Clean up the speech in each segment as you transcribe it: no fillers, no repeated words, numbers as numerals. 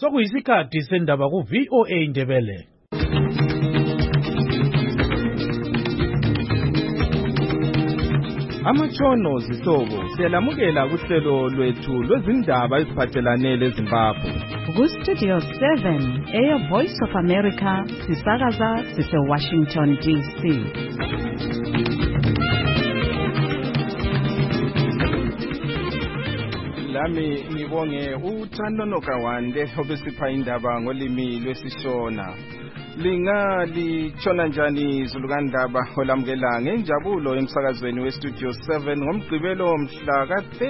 Sekuyisikhathi sendaba ku VOA Indebele. Amatshono zihlobo siyalamukela kuhlelo lwethu lwezindaba eziphathelane leZimbabwe. Ku Studio 7 Air Voice of America sisakaza sise Washington DC. Lami ngibonge uThando Kawande obesipha indaba ngolimi lwesiShona. Lingali tshona zulukandaba olamukela ngenjabulo emsakazweni weStudio 7 ngomgqibelo mhla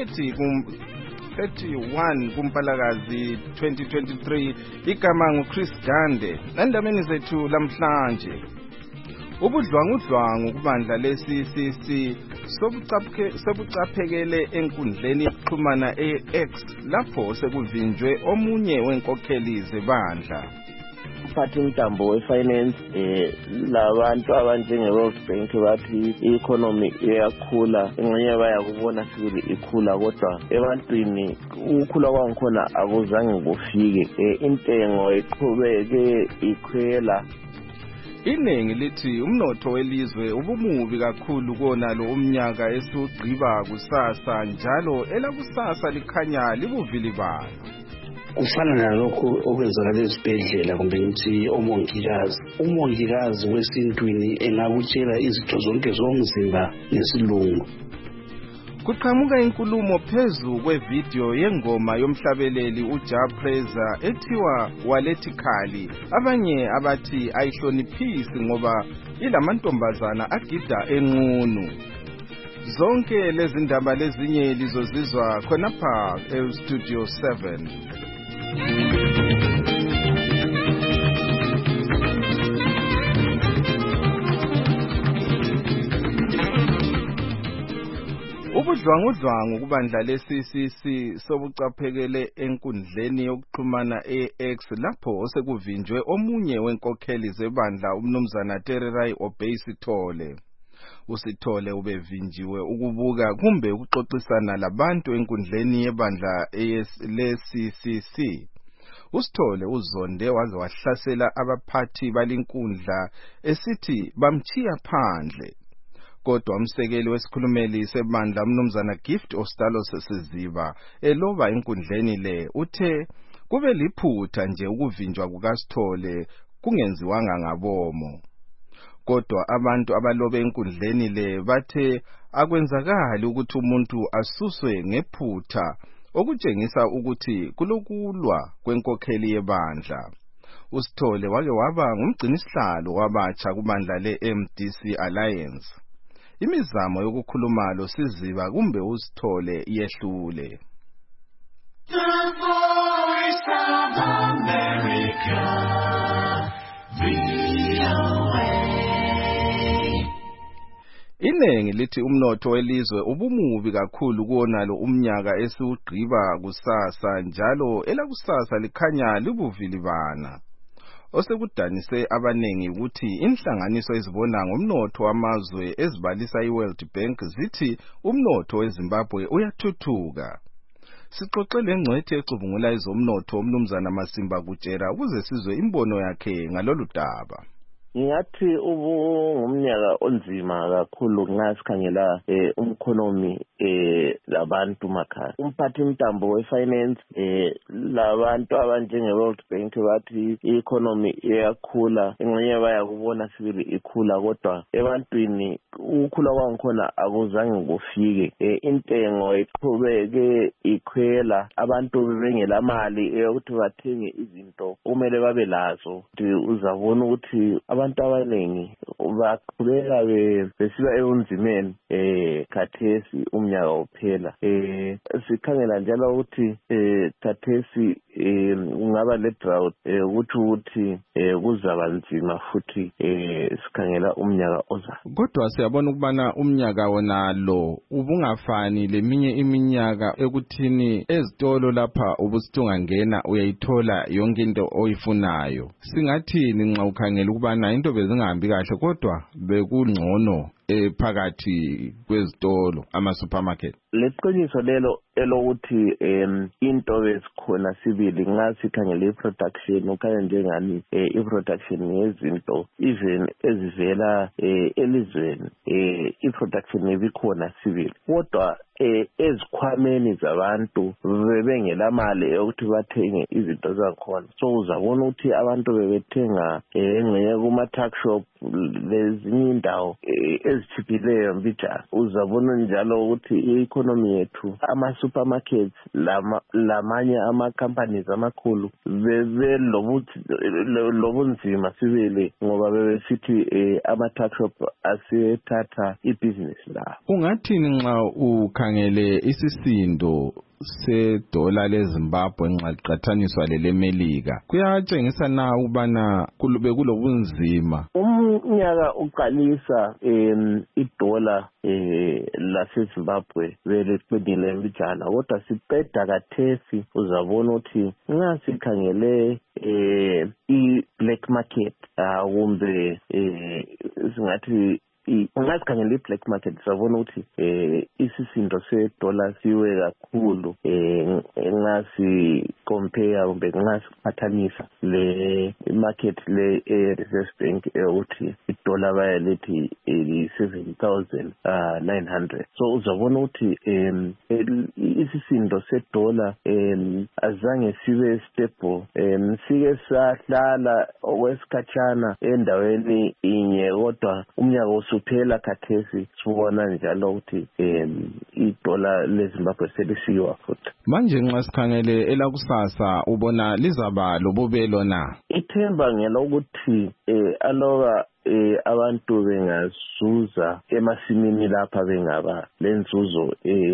ka-31 kuMpalakazi 2023. Igama nguChris Gande. Endabeni zethu lamhlanje, ubudlwangudlwangu kubandla leCCC sobucaphekele enkundleni yokuxhumana eX lapho sekuvinjwe omunye wenkokheli zebandla. Umphathintambo wefinance labantu abanjenge-World Bank bathi i-economy iyakhula, engxenye bayakubona sibili ikhula, kodwa ebantwini ukukhula kwangikhona akuzange kufike. Intengo iqhubeke ikhwela. Iningi lithi umnotho welizwe ubumubi kakhulu konalo umnyaka esugqiba kusasa, njalo elakusasa likhanya libuvilibala. Kufana nalokho okwenzakala ezibhedlela kumbe ngithi umongikazi wesintwini engakutshela izitho zonke zomzimba ngesilungu. Kuqhamuka inkulumo phezu kwevideo yengoma yomhlabeleli uJapreza ethiwa Waletikali, abanye abathi ayihloniphisi ngoba ilamantombazana agida enqunu. Zonke lezi ndaba lezinye lizozizwa khonapha eStudio 7. Ubudlwangudlwangu kubandla leCCC sobucaphekele enkundleni yokuxhumana eX lapho sekuvinjwe omunye wenkokheli zebandla umnumzana Tererai Obey-Sithole. uSithole ubevinjiwe ukubuka kumbe ukuxoxisana labantu enkundleni yebandla leCCC. uSithole uzonde waze wahlasela abaphathi balinkundla esithi bamchiya phandle. Kodwa umsekeli wesikhulumeli sebandla umnumzana Gift Ostalos Siziba eloba enkundleni le uthe kube liphutha nje ukuvinjwa kukaSithole kungenziwanga ngabomo. Kodwa abantu abalobe enkundleni le bathe akwenzakali ukuthi umuntu asuswe ngephutha, okutshengisa ukuthi kulokulwa kwenkokheli yebandla. uSithole wake waba ngumgcinisihlalo wabatsha kubandla le-MDC Alliance. Imizamo yokukhuluma lo Siziba kumbe uSithole iyehlule. The Voice of America, Iningi lithi umnotho welizwe ubumubi kakhulu konalo umnyaka esiwugqiba kusasa, njalo elakusasa likhanya libuvilibana. Osekudanise abanengi ukuthi inhlanganiso ezibona ngomnotho wamazwe ezibalisa iWorld Bank zithi umnotho weZimbabwe uyathuthuka. Sixoxe lengcwethi ecubungula izomnotho umnumzana Masimba Kutshera ukuze sizwe imbono yakhe ngalolu daba. Ngiyathi ngumnyaka onzima kakhulu ngasikhangela economy labantu makhaya. Umphathintambo wefinance labantu abanjenge-World Bank bathi i-economy iyakhula, engxenye bayakubona sibili ikhula, kodwa ebantwini ukukhula kwangikhona akuzange kufike. Intengo iqhubeke ikhwela, abantu bengela mali yokuthi bathenge izinto kumele babe lazo. Uzabona ukuthi abantu abanengi baqhubeka besiba ebunzimeni khathesi umnyaka uphela. Sikhangela njalo ukuthi khathesi kungaba le-drought, ukuthi kuzaba nzima futhi sikhangela umnyaka ozayo. Kodwa siyabona ukubana umnyaka wona lo ubungafani leminye iminyaka ekuthini ezitolo lapha ubusithungangena uyayithola yonke into oyifunayo. Singathini nxa ukhangela ukubana into bezingahambi kahle kodwa bekungcono phakathi kwezitolo ama-supermarket? leqiniso lelo elokuthi into besikhona sibili ngasikhangela iproduction ukhanya njengani iproduction yezinto even ezivela elizweni iproduction ebikhona sibili kodwa ezikhwameni zabantu bebengela mali ukuthi bathenge izinto zakhona so uzabona ukuthi abantu bebethenga engcenye kuma tuck shop lezinye indawo ezithiphileyo mbijana uzabona njalo ukuthi i-economy yethu ama-supermarkets lamanye ama-companies amakhulu lobunzima sibili ngoba bebesithi ama-tuck shop asethatha ibhizinisi lawo. Ungathini nxa ukhangele isisindo sedola leZimbabwe nxa liqathaniswa lelemelika kuyatshengisa na ukubana kulobunzima? Umnyaka uqalisa idola laseZimbabwe beliqinile mbijana kodwa siqeda kathesi uzabona ukuthi nxa sikhangele i-black market kumbe singathi ungasikhangela i-black market sabona ukuthi isisindo sedola siwe kakhulu ngasicompare kumbe ngasiqhathanisa le market le Reserve Bank ukuthi idola bayalethi 7,900 so uzabona ukuthi isisindo sedola azange sibe stable sike sahlala okwesikhatshana endaweni inye kodwa umnyaka usuphela khathesi sibona njalo ukuthi idola leZimbabwe selisiwa futhi. Manje nxa sikhangele elakusasa ubona lizaba lobubelo na? Ithemba ngelokuthi aloba abantu bengazuza emasimini lapha bengaba lenzuzo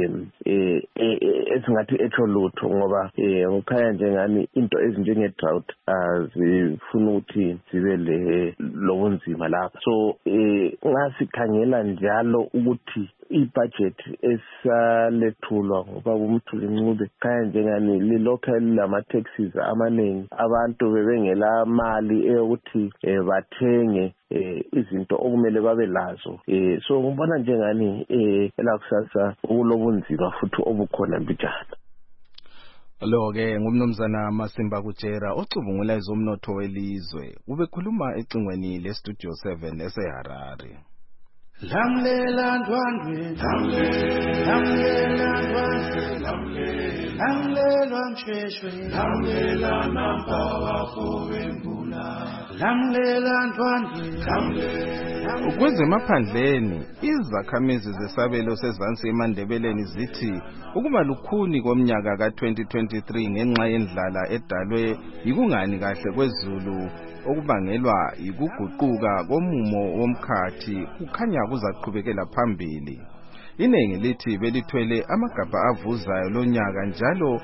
esingathi etholutho ngoba ukhaya njengani into ezinjenge drought azifuna ukuthi zibe lobunzima lapha so ngasikhangela njalo ukuthi i-budget esalethulwa ngoba uMthuli Ncube khaya njengani lilocal lama-taxes amaningi abantu bebengela mali eyokuthi bathenge izinto okumele babe lazo so ngibona njengani elakusasa ukulobunzima futhi obukhona mbijana. Lo-ke ngumnumzana Masimba Kutshera ocubungula ezomnotho welizwe ubekhuluma ecingweni leStudio 7 eseHarare. Lamlela ndwandwe lamlela ndwandwe lamlela msheshwe lamlela nampa wafowembula lamlela ndwandwe. Kwezemaphandleni izakhamizi zesabelo sezansi eMandebeleni zithi ukuba lukhuni komnyaka ka2023 ngenxa yendlala edalwe yikungani kahle kwezulu okubangelwa yikuguquka komumo womkhathi kukhanya kuzaqhubekela phambili. Inengi lithi belithwele amagabha avuzayo lonyaka njalo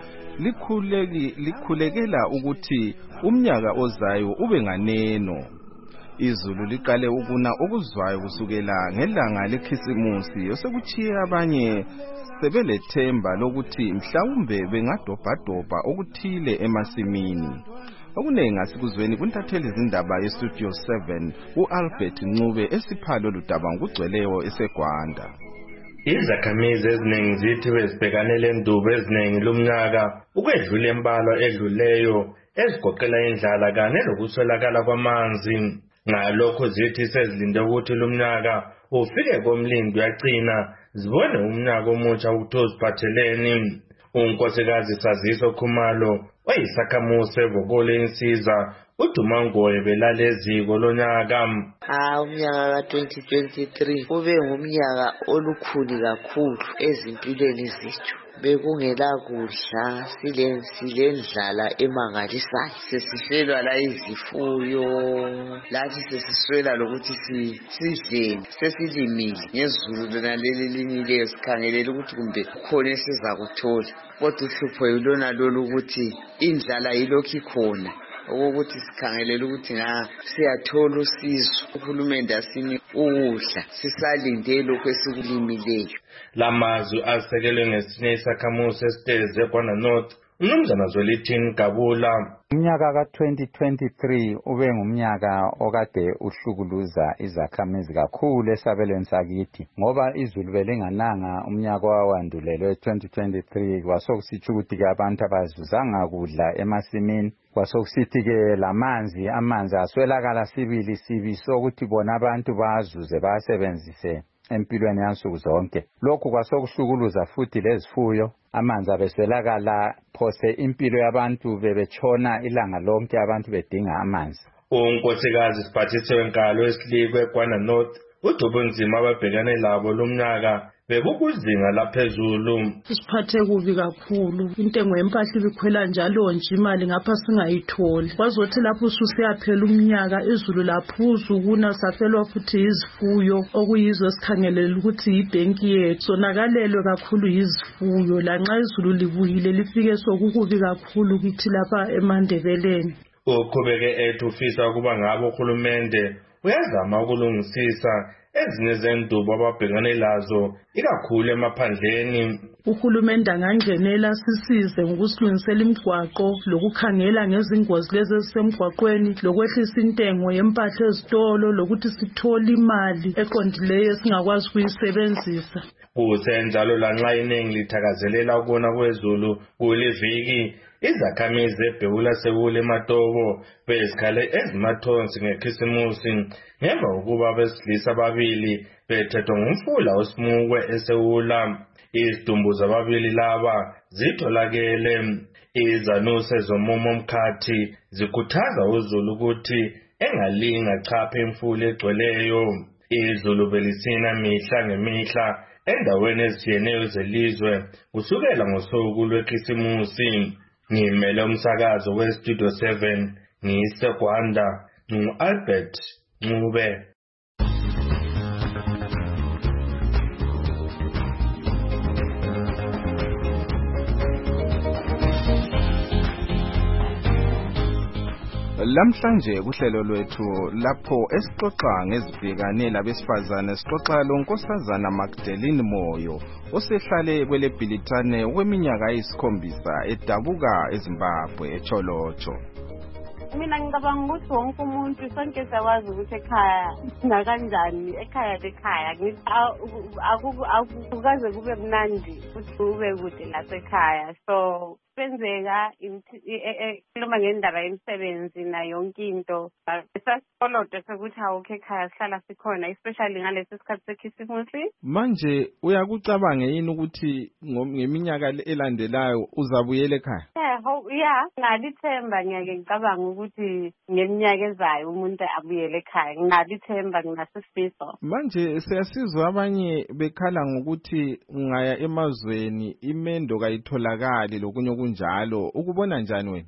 likhulekela ukuthi umnyaka ozayo ube nganeno. Izulu liqale ukuna okuzwayo kusukela ngelanga lekhisimusi osekuchiye abanye sebelethemba lokuthi mhlawumbe bengadobhadobha okuthile emasimini. Okunengi asikuzweni kuntatheli izindaba yeStudio 7 uAlbert Ncube esiphalo ludaba ngugcweleyo eseGwanda. Izakhamizi eziningi zithi bezibhekanele indubo eziningi lumnyaka ukwedlula embalo edluleyo ezigoqela indlala kanye lokuswelakala kwamanzi. Ngalokho zithi sezilinde ukuthi lumnyaka ufike komlindi uyaqina zibone umnyaka omutsha ukuthi uziphatheleni. Unkosikazi Saziso Khumalo oyisakhamuzi evokole insiza uDumangoye belale eziko lonyaka. Umnyaka ka2023 ube ngumnyaka olukhuni kakhulu ezimpilweni zethu. Bekungela kudla silendlala emangalisayo sesifelwa la izifuyo lathi sesiswela lokuthi sidleni sesilimile ngezulu lona leli linileyo sikhangelela ukuthi kumbe khona esizakuthola kodwa uhlupho yilona lolu ukuthi indlala yilokhu ikhona okokuthi sikhangelela ukuthi siyathola usizo uhulumende asini ukudla sisalinde lokho esikulimileyo. Lamazwi asekelwe ngesinye isakhamuzi esiteze eGwanda North Mnumzana Zwelithini Gabula. Umnyaka ka-2023 ube ngumnyaka okade uhlukuluza izakhamizi kakhulu esabelweni sakithi ngoba izulu belingananga umnyaka owawandulelwe 2023 kwasokusitsho ukuthi-ke abantu abazuzanga kudla emasimini kwasokusithi-ke amanzi aswelakala sibi sokuthi bona abantu bazuze basebenzise empilweni yansuku zonke. Lokhu kwasokuhlukuluza futhi lezifuyo amanzi abeswelakala phose impilo yabantu bebetshona ilanga lonke abantu bedinga amanzi. Unkosikazi Siphathise wenkalo esilikwe Kwana North udubunzima ababhekane labo lomnyaka bekukuzinga laphezulu. Siphathe kubi kakhulu, intengo yempahla ibikhwela njalo nje imali ngapha singayitholi. Kwazothi lapho ususiyaphela umnyaka izulu laphuzu kuna safelwa futhi izifuyo okuyizo esikhangelela ukuthi yibhenki yethu. Sonakalelwe kakhulu izifuyo lanxa izulu libuyile lifike sokukubi kakhulu kithi lapha eMandebeleni. Uqhubeke ethi ufisa ukuba ngabe uhulumende uyazama ukulungisisa ezinye zendubo ababhekane lazo ikakhulu emaphandleni. Uhulumende angangenela sisize ngokusilungisela imigwaqo lokukhangela ngezingozi lezi ezisemgwaqweni lokwehlisa intengo yempahla ezitolo lokuthi sithole imali eqondileyo singakwazi ukuyisebenzisa. Kusenjalo lanxa iningi lithakazelela ukuna kwezulu kuliviki izakhamizi zebhewula sekule eMatobo bezikhale ezimathonsi ngekhisimusi ngemva kokuba abesilisa ababili bethethwa ngumfula oSimukwe eSewula. Izidumbu zababili laba zitholakele. Izanuse zomumo Mkhathi zikhuthaza uZulu ukuthi engalinga chaphe imfula egcweleyo. Izulu belisina mihla ngemihla endaweni ezitshiyeneyo zelizwe kusukela ngosuku lwekhisimusi. Ngimele umsakazo weStudio 7 ngiseGwanda Albert Ncube. Lamhlanje kuhlelo lwethu lapho esixoxa ngezibhekane labesifazane sixoxa lonkosazana Magdalene Moyo osehlale kwele Bhilithane kweminyaka eyisikhombisa edabuka eZimbabwe eCholocho. Mina ngicabanga ukuthi wonke umuntu sonke siyawazi ukuthi ekhaya nakanjani ekhaya lekhaya akukaze kube mnandi ukuthi ube kude lasekhaya so kwenzeka noma ngendaba yemisebenzi na yonke into sasikolode sokuthi awukho ekhaya sihlala sikhona especially ngalesi sikhathi sekhisimusi. Manje uyakucabanga yini ukuthi ngeminyaka elandelayo uzabuyela ekhaya? Yeah, ngalithemba ngiyake ngicabanga ukuthi ngeminyaka ezayo umuntu abuyele ekhaya. Ngalithemba nginasifiso. Manje siyasizwa abanye bekhala ngokuthi ngaya emazweni imendo kayitholakali lokunye okunjalo. Ukubona njani wena?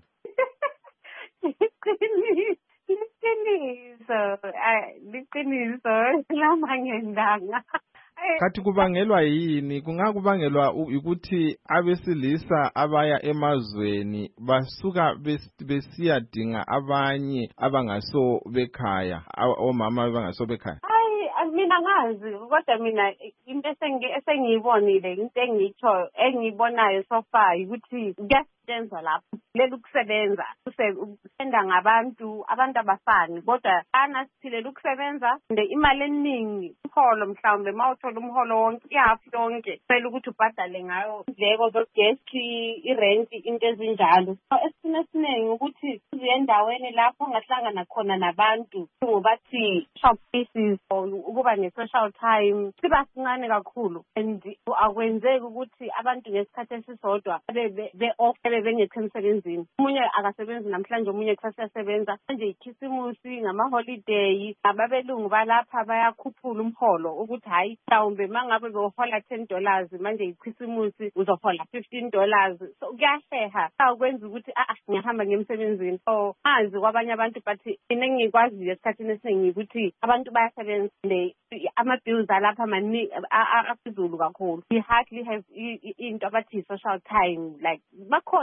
Liqiniso lama ngendanga. Kathi kubangelwa yini? Kungakubangelwa ukuthi abesilisa abaya emazweni basuka besiyadinga abanye abangaso bekhaya, omama abangaso bekhaya. Mina ngazi kodwa mina into esengiyibonile into engiyibonayo so far ukuthi kuyasebenza lapho leli kusebenza kusenda ngabantu abafani kodwa ana sithile ukusebenza imali eningi umholo mhlawumbe mawuthola umholo wonke ihafu yonke phela ukuthi ubhadale ngayo indleko zogesi irent into ezinjalo esifuna esiningi ukuthi uyendaweni lapho ungahlangana khona nabantu ngobathi shop pieces ukuba ne-social time siba sincane kakhulu and akwenzeki ukuthi abantu ngesikhathi esisodwa be-off bengekho emsebenzini. Umunye akasebenzi namhlanje omunye kusasa yasebenza manje ikhisimusi ngama-holiday ababelungu balapha bayakhuphula umholo ukuthi hayi mhlawumbe mangabe behola $10 manje ikhisimusi uzohola $15 so kuyaheha akwenza ukuthi ngiyahamba ngemsebenzini so azi kwabanye abantu but mina engikwaziyo esikhathini esiningi ukuthi abantu bayasebenza ama-bills alapha maningi aphezulu kakhulu. We hardly have into abathi social time like bakhona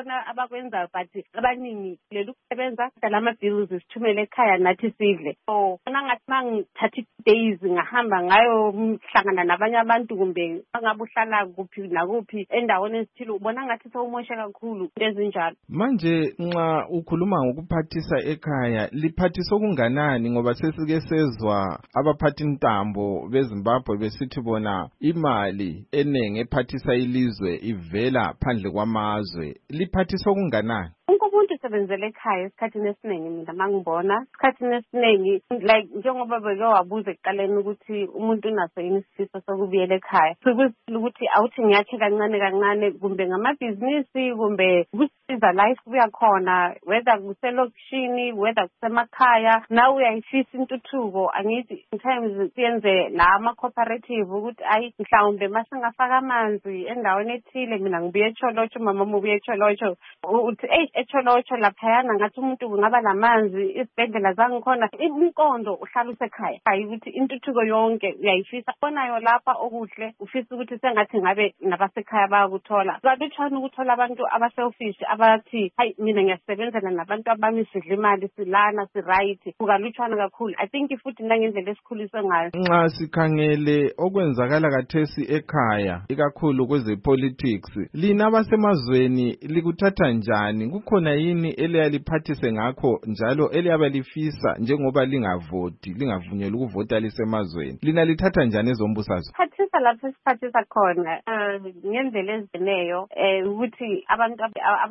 kukhona abakwenzayo but abaningi leli kusebenza lama bills sithumele ekhaya nathi sidle. So bona ngathi mangithatha days ngahamba ngayo mhlangana nabanye abantu kumbe angabe uhlala kuphi nakuphi endaweni ezithile ubona ngathi sewumoshe kakhulu ezinjalo. Manje nxa ukhuluma ngokuphathisa ekhaya liphathisa okunganani ngoba sesike sezwa abaphathi intambo beZimbabwe besithi bona imali enenge ephathisa ilizwe ivela phandle kwamazwe liphathisa okunganani? Umuntu usebenzele ekhaya esikhathini esiningi mina mangibona esikhathini esiningi like njengoba beke wabuza ekuqaleni ukuthi umuntu unaso yini isifiso sokubuyela ekhaya sikuthi ukuthi awuthi ngiyakhe kancane kumbe ngamabhizinisi kumbe kusiza life kuyakhona whether kuselokishini whether kusemakhaya nawe uyayifisa intuthuko angithi sometimes siyenze la ama cooperative ukuthi ayi mhlawumbe masingafaka amanzi endaweni ethile mina ngibuye eCholotsho mama ubuye eCholotsho uthi eCholotsho laphayana ngathi umuntu kungaba lamanzi isibhedlela zangikhona inkondo uhlala usekhaya hayi ukuthi intuthuko yonke uyayifisa bonayo lapha okuhle ufisa ukuthi sengathi ngabe nabasekhaya bayakuthola kalutshwana ukuthola abantu abaselfish abathi hayi mina ngiyasebenzela nabantu abami sidla imali silana siright kukalutshwana kakhulu. I think futhi nangendlela esikhuliswe ngayo nxa sikhangele okwenzakala kathesi ekhaya ikakhulu kweze politics lina abasemazweni likuthatha njani? Kukhona yini eliyaliphathise ngakho njalo eliyabalifisa njengoba lingavunyelwa ukuvota lisemazweni lina lithatha njani ezombusazwe? Phathisa lapho siphathisa khona ngendlela ezineyo ukuthi abantu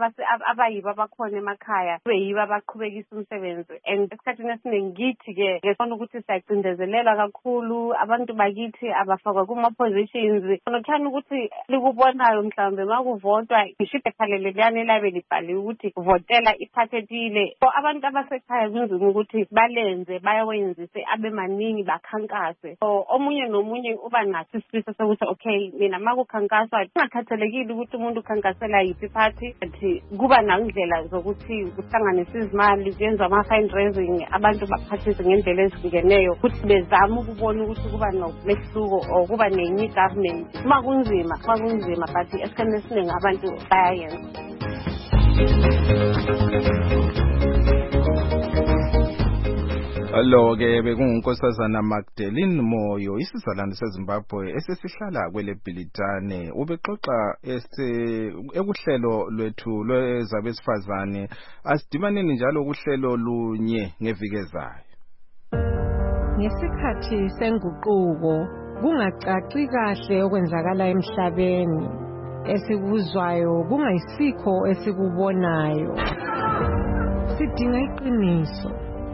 abayibo abakhona emakhaya beyibo abaqhubekisa umsebenzi and esikhathini esiningi ngithi-ke ngesona ukuthi siyacindezelelwa kakhulu abantu bakithi abafakwa kuma-positions nothani ukuthi likubonayo mhlawumbe makuvotwa ngisho ibhekhalele liyane labe libhaliwe ukuthi votela iphathethile so abantu abasekhaya kunzima ukuthi balenze bayawenzise abe maningi bakhankase so omunye nomunye uba naso isifiso sokuthi okay mina makukhankaswa kungakhathalekile ukuthi umuntu ukhankasela yiphi iphathi but kuba nandlela zokuthi kuhlanganisa izimali kuyenzwa ama-fundraising abantu baphathise ngendlela ezihlukeneyo ukuthi bezama ukubona ukuthi kuba nomehluko or kuba nenye government uma kunzima but esikhathini esiningi abantu bayayenza. Lo-ke bekungunkosazana Magdalene Moyo isizalwane seZimbabwe esesihlala kwele Bhilitane ubexoxa ekuhlelo lwethu lwezabesifazane asidibaneni njalo kuhlelo lunye ngeviki ezayo. Ngesikhathi senguquko kungacaci kahle okwenzakala emhlabeni esikuzwayo kungayisikho esikubonayo sidinga iqiniso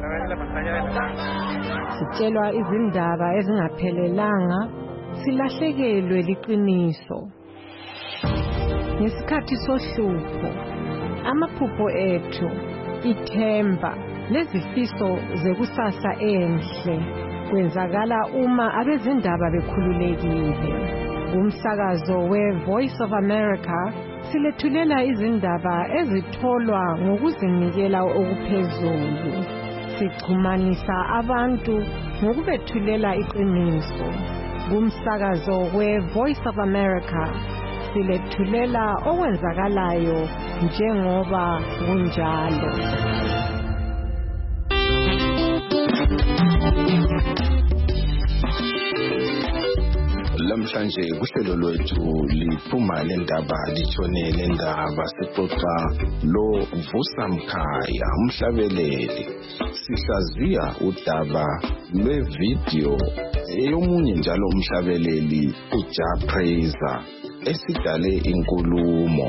sitshelwa izindaba ezingaphelelanga silahlekelwe liqiniso ngesikhathi sohlupho amaphupho ethu ithemba lezifiso zekusasa enhle kwenzakala uma abezindaba bekhululekile. Umsakazo we-Voice of America silethulela izindaba ezitholwa ngokuzinikela okuphezulu. Sixhumanisa abantu ngokubethulela iqiniso. Umsakazo we-Voice of America silethulela okwenzakalayo njengoba kunjalo. Lamhlanje kuhlelo lwethu liphuma lendaba litshone lendaba sixoxa lo Vusamkhaya umhlabeleli sihlaziya udaba lwevideo eyomunye njalo umhlabeleli uJapraiser esidale inkulumo.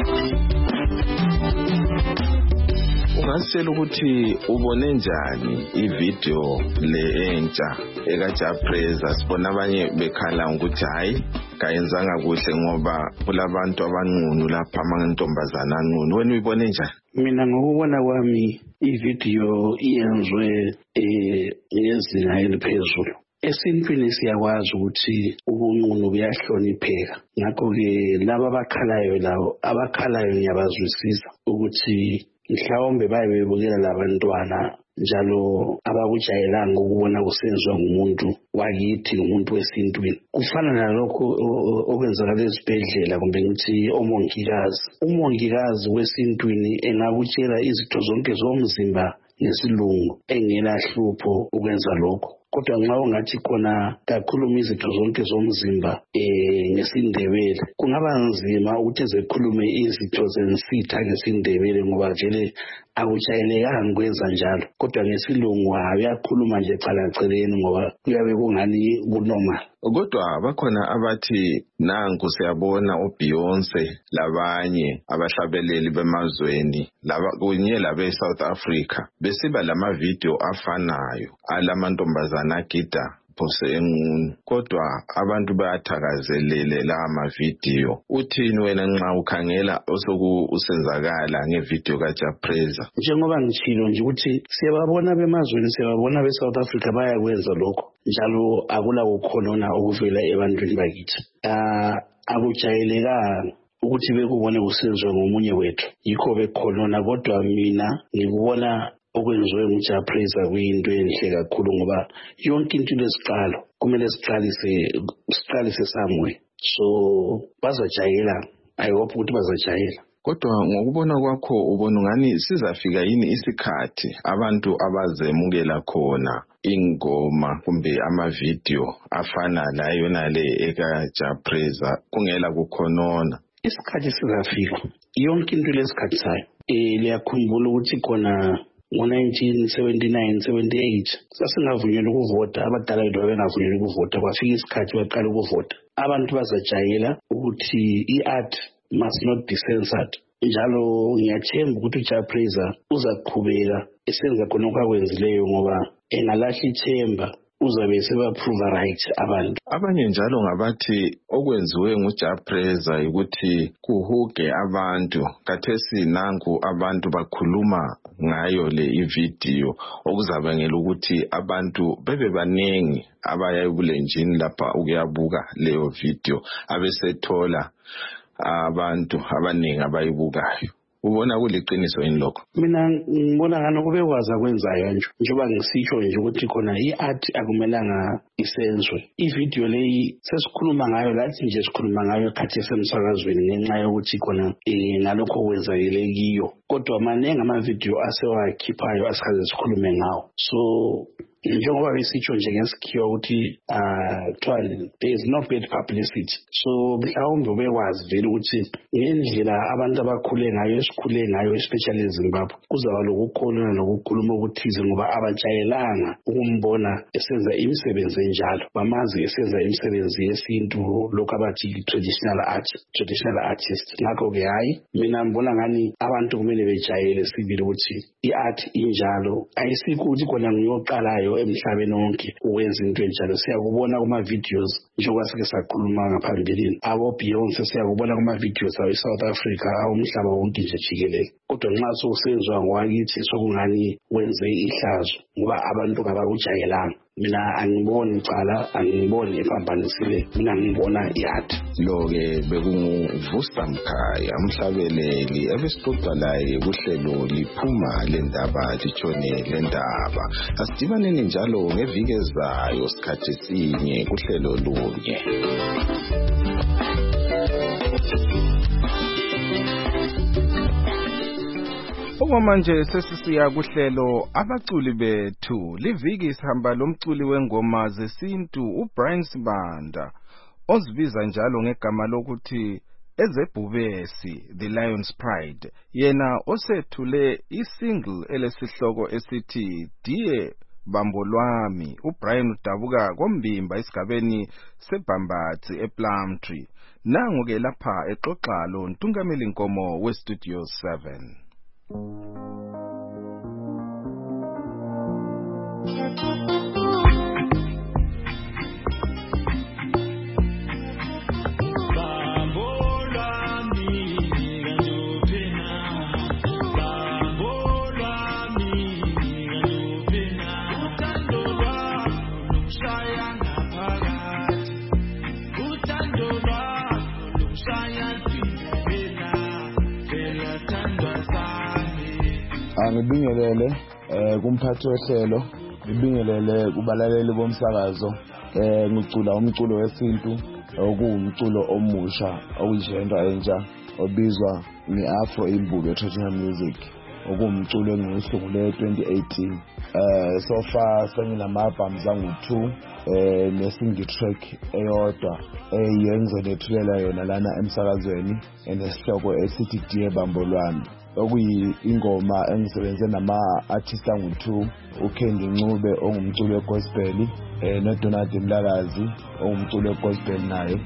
Ungasitshela ukuthi ubone njani ivideo le entsha ekaJapraiser sibona abanye bekhala ukuthi hayi kayenzanga kuhle ngoba kulabantu abanqunu lapha amantombazana anqunu wena uyibone njani? Mina ngokubona kwami ivideo iyenzwe ezinga eliphezulu. Esintwini siyakwazi ukuthi ubunqunu buyahlonipheka. Ngakho-ke laba abakhalayo ngiyabazwisisa ukuthi mhlawumbe baye bebukela labantwana njalo abakujayelanga ukubona kusenziwa ngumuntu wakithi umuntu wesintwini. Kufana nalokho okwenzakala ezibhedlela kumbe ngithi umongikazi wesintwini engakutshela izitho zonke zomzimba ngesilungu engela hlupho ukwenza lokho. Kodwa nxa ungathi khona kakhuluma izitho zonke zomzimba ngesindebele kungaba nzima ukuthi ezekhulume izitho zensitha ngesindebele ngoba vele akujayelekanga kwenza njalo. Kodwa ngesilungu uyakhuluma nje calaceleni ngoba kuyabe kungani kunormal. Kodwa bakhona abathi nanku siyabona uBeyonce labanye abahlabeleli bemazweni laba kunye labe South Africa besiba lama video afanayo alamantombazana agida phose engunu. Kodwa abantu bayathakazelele la mavideo. Uthini wena nxa ukhangela osoku usenzakala ngevideo kaJapreza? Njengoba ngitshilo nje ukuthi siyababona bemazweni siyababona beSouth Africa bayakwenza lokho njalo akula kukhonona okuvela ebantwini bakithi. Akujayelekanga ukuthi bekubone kusenziwa ngomunye wethu yikho bekhonona. Kodwa mina ngikubona okwenziwe nguJapreza kuyinto enhle kakhulu ngoba yonke into lesiqalo kumele siqalise somewhere. So bazajayela, I hope ukuthi bazajayela. Kodwa ngokubona kwakho ubona ngani sizafika yini isikhathi abantu abazemukela khona ingoma kumbe amavideo afana la yona le ekaJapreza kungela kukhonona? Isikhathi sizafika yonke into lesikhathi sayo. Liyakhumbula ukuthi khona ngo-1979-78 sasingavunyelwa ukuvota, abadala bethu babengavunyelwa ukuvota. Kwafika isikhathi baqala ukuvota. Abantu bazajayela ukuthi i-art must not be censored. Njalo ngiyathemba ukuthi uJapreza uzaqhubeka esenza khona okwakwenzileyo ngoba engalahla ithemba uzabe sebaprove right abantu. Abanye njalo ngabathi okwenziwe nguJapreza ukuthi kuhuge abantu. Kathesi nanku abantu bakhuluma ngayo le ivideo okuzabangela ukuthi abantu bebe baningi abaya ebulenjini lapha ukuyabuka leyo video abesethola abantu abaningi abayibukayo. Ubona kuliqiniso yini lokho? Mina ngibona ngani kubekwazi akwenzayo nje njengoba ngisisho nje ukuthi khona i-art akumelanga isenzwe. Ivideo leyi sesikhuluma ngayo lathi nje sikhuluma ngayo ekhathi esemsakazweni ngenxa yokuthi khona ngalokho kwenzakele kiyo. Kodwa maningi amavideo asewakhiphayo asikaze sikhulume ngawo. So njengoba besitsho nje ngesikhiwa ukuthi there is no bad publicity. So mhlawumbe ubekwazi vele ukuthi ngendlela abantu abakhule ngayo esikhule ngayo especially eZimbabwe kuzaba lokukhona nokukhuluma ukuthize ngoba abajayelanga ukumbona esenza imisebenzi enjalo. Bamazi esenza imisebenzi yesintu lokho abathi traditional artist. Ngakho-ke hayi mina ngibona ngani abantu kumele bejayele sibili ukuthi i-art injalo ayisikho ukuthi khona ngiyoqalayo emhlabeni wonke ukwenza into enjalo. Siyakubona kuma-videos njengoba sike sakhuluma ngaphambilini abo-Beyonce siyakubona kuma-videos awe South Africa umhlaba wonke nje jikelele. Kodwa nxa sokusenziwa ngwakithi sokungani wenze ihlazo ngoba abantu kabakujayelanga. Mina angiboni cala, angiboni ephambanisile, mina ngibona i-art. Lo-ke bekunguVusa Mkhaya umhlabeleli ebesixoxa laye kuhlelo liphuma lendaba litshone lendaba. Asidibaneni njalo ngeviki ezayo sikhathi sinye kuhlelo lunye. Okwamanje sesisiya kuhlelo abaculi bethu. Liviki sihamba lomculi wengoma zesintu uBrian Sibanda ozibiza njalo ngegama lokuthi ezebhubesi The Lion's Pride. Yena osethule isingle elesihloko esithi Diye Bambo Lwami. uBrian udabuka kombimba esigabeni seBhambatsi ePlumtree. Nangu-ke lapha exoxa lo Ntungameli Nkomo weStudio 7. Ngibingelele kumphathi wehlelo ngibingelele kubalaleli bomsakazo ngicula umculo wesintu okuwumculo omusha okuyijenda entsha obizwa ngeAfro Imbulo Traditional Music okuwumculo engiwusungule 2018 so far senginama-albums angu-2 nesingle track eyodwa engizonethulela yona lana emsakazweni enesihloko esithi Diye Bambo Lwami okuyingoma engisebenze nama-artist angu-2 uKendi Ncube ongumculo wegospel noDonald Mlakazi ongumculo wegospel naye.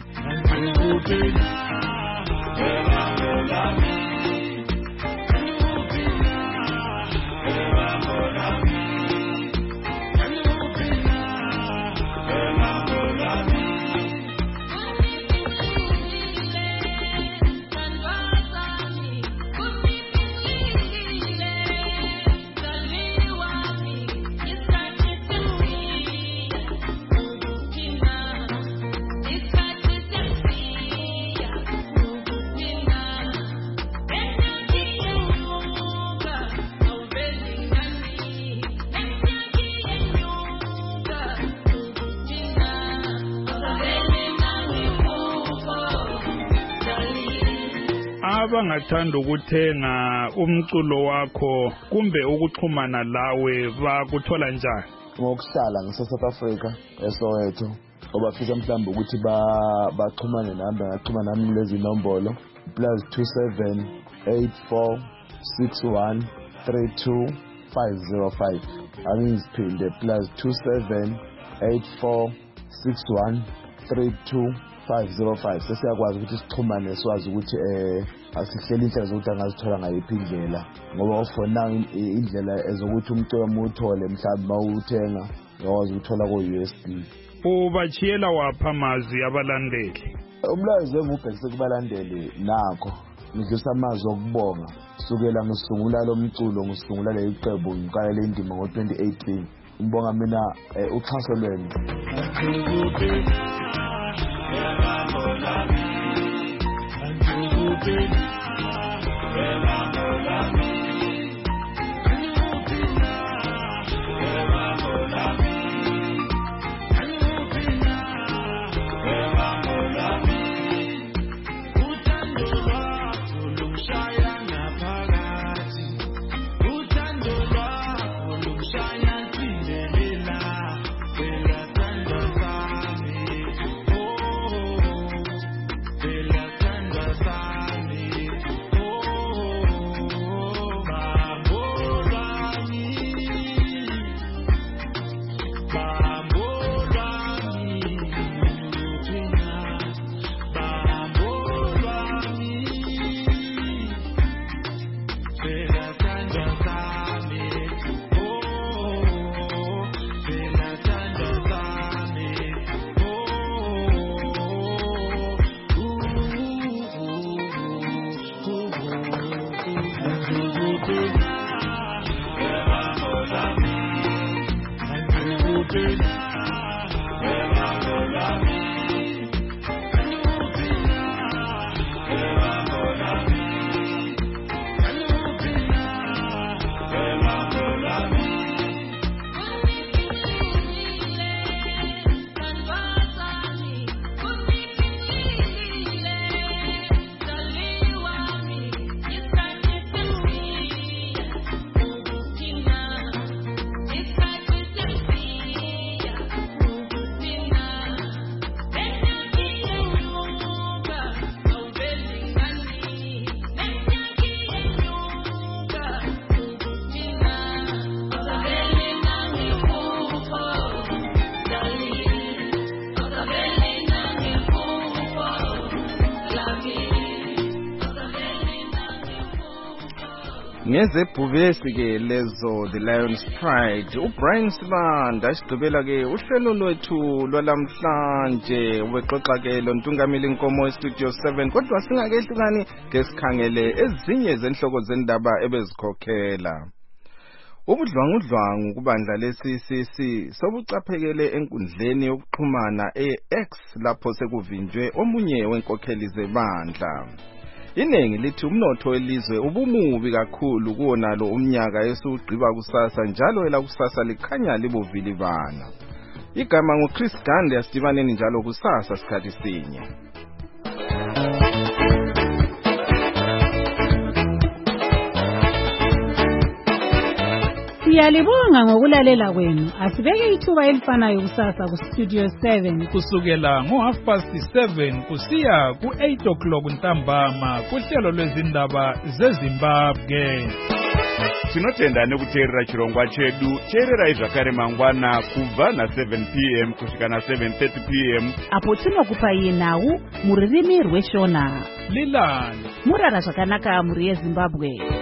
Abangathanda ukuthenga umculo wakho kumbe ukuxhumana lawe bakuthola njani? Ngokuhlala ngise-South Africa eSoweto obafisa mhlawumbe ukuthi baxhumane nami bangaxhumana nami lezi nombolo +27 84 61 32 505 angiziphinde +27 84 61 32 505 sesiyakwazi ukuthi sixhumane siwazi ukuthi asihleli indlela zokuthi angazithola ngayiphi indlela ngoba for now indlela ezokuthi umculo umuthole mhlawumbe mawuthenga uyakwazi ukuthola ku-USB. Ubachiyela wapha amazwi abalandeli? Umlayezo engubhekise kubalandeli nakho ngidlulisa amazwi okubonga sukela ngisungula lo mculo ngisungula le iqembu ngiqala le ndima ngo-2018 ngibonga mina uxhaso lwenu. Ngezebhubesi ke lezo The Lion's Pride uBrian Sibanda asigqibela ke uhlelo lwethu lwalamhlanje ubexoxa ke lontungameli inkomo estudio 7 kodwa singakehlukani ngesikhangele ezinye zenhloko zendaba ebezikhokhela. Ubudlwangudlwangu kubandla le-CCC sobucaphekele enkundleni yokuxhumana e-X lapho sekuvinjwe omunye wenkokheli zebandla. Iningi lithi umnotho welizwe ubumubi kakhulu kuwonalo umnyaka esiwugqiba kusasa njalo elakusasa likhanya libuvilibana. Igama nguChris Gande, asidibaneni njalo kusasa sikhathi sinye. Siyalibonga ngokulalela kwenu. Asibeke ithuba elifanayo kusasa ku Studio 7 kusukela ngo7:30 kusiya ku8 ntambama kuhlelo lwezindaba zeZimbabwe. Tinotenda kuteerera chirongwa chedu. Teererai zvakare mangwana kubva na7 p.m. kusvika na7:30 p.m. apo tinokupai nhau muririmi rweshona. Lilani murara zvakanaka muri yeZimbabwe.